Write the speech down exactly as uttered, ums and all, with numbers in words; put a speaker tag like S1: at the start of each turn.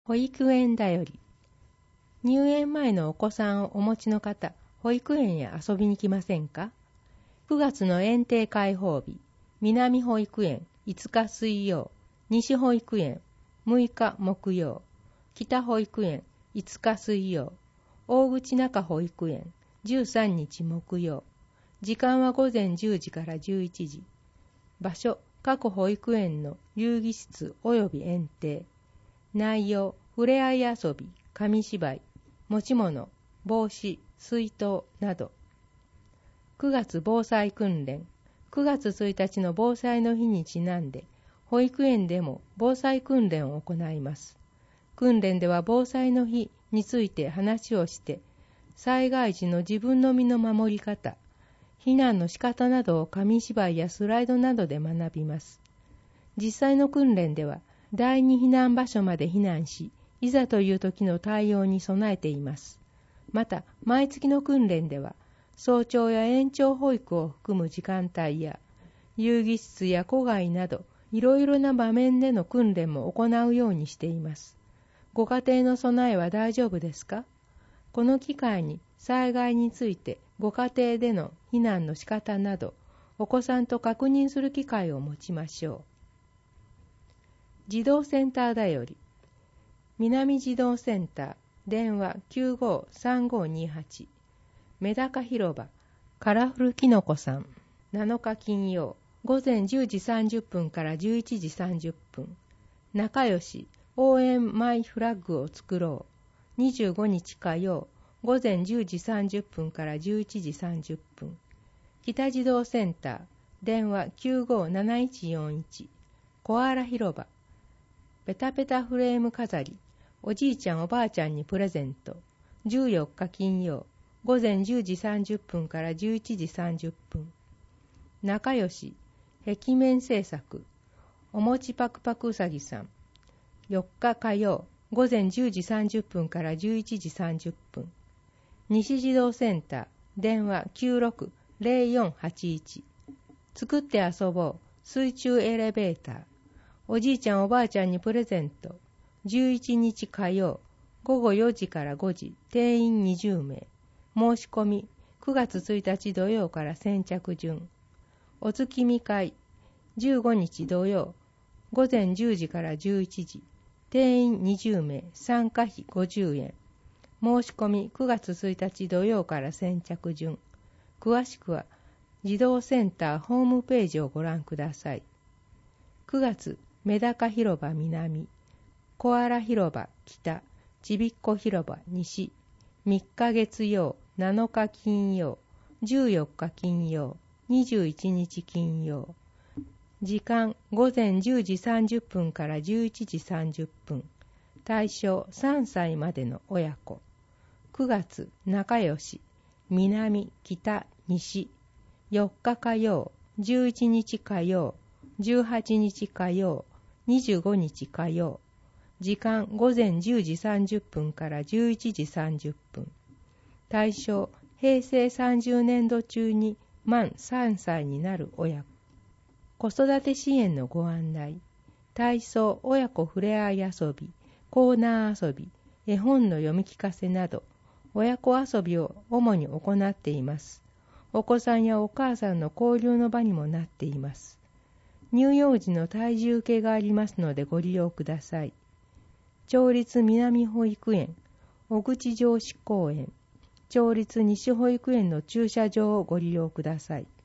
S1: 保育園だより。入園前のお子さんをお持ちの方、保育園へ遊びに来ませんか？くがつの園庭開放日、南保育園いつか水曜、西保育園むいか木曜、北保育園いつか水曜、大口中保育園じゅうさんにち木曜。時間はごぜんじゅうじからじゅういちじ。場所、各保育園の遊戯室及び園庭。内容、ふれあい遊び、紙芝居、持ち物、帽子、水筒など。くがつ防災訓練。くがつついたちの防災の日にちなんで、保育園でも防災訓練を行います。訓練では防災の日について話をして、災害時の自分の身の守り方、避難の仕方などを紙芝居やスライドなどで学びます。実際の訓練では、第二避難場所まで避難し、いざという時の対応に備えています。また、毎月の訓練では、早朝や延長保育を含む時間帯や、遊戯室や戸外など、いろいろな場面での訓練も行うようにしています。ご家庭の備えは大丈夫ですか？この機会に災害についてご家庭での避難の仕方など、お子さんと確認する機会を持ちましょう。児童センターだより。南児童センター、電話 きゅうごーさんごーにーはち。メダカ広場、カラフルキノコさん。なのか金曜、ごぜんじゅうじさんじゅっぷんからじゅういちじさんじゅっぷん。仲良し、応援マイフラッグを作ろう。にじゅうごにち火曜、ごぜんじゅうじさんじゅっぷんからじゅういちじさんじゅっぷん。北児童センター、電話 きゅうごーなないちよんいち。コアラ広場、ペタペタフレーム飾り、おじいちゃんおばあちゃんにプレゼント。じゅうよっか金曜、ごぜんじゅうじさんじゅっぷんからじゅういちじさんじゅっぷん。仲良し、壁面制作、おもちパクパクうさぎさん。よっか火曜、ごぜんじゅうじさんじゅっぷんからじゅういちじさんじゅっぷん。西児童センター、電話 きゅうろくーぜろよんはちいち。作って遊ぼう、水中エレベーター。おじいちゃんおばあちゃんにプレゼント。じゅういちにち火曜、ごごよじからごじ、定員にじゅうめい。申し込み、くがつついたち土曜から先着順。お月見会、じゅうごにち土曜、ごぜんじゅうじからじゅういちじ。定員にじゅうめい、参加費ごじゅうえん。申し込みくがつついたち土曜から先着順。詳しくは、児童センターホームページをご覧ください。くがつ、メダカ広場南、コアラ広場北、ちびっこ広場西、みっか月曜、なのか金曜、じゅうよっか金曜、にじゅういちにち金曜。時間、ごぜんじゅうじさんじゅっぷんからじゅういちじさんじゅっぷん。対象、さんさいまでの親子。くがつ、仲良し、南、北、西。よっか火曜、じゅういちにち火曜、じゅうはちにち火曜、にじゅうごにち火曜。時間、ごぜんじゅうじさんじゅっぷんからじゅういちじさんじゅっぷん。対象、へいせいさんじゅうねんど中に満さんさいになる親子。子育て支援のご案内。体操、親子ふれあい遊び、コーナー遊び、絵本の読み聞かせなど、親子遊びを主に行っています。お子さんやお母さんの交流の場にもなっています。乳幼児の体重計がありますのでご利用ください。町立南保育園、小口城址公園、町立西保育園の駐車場をご利用ください。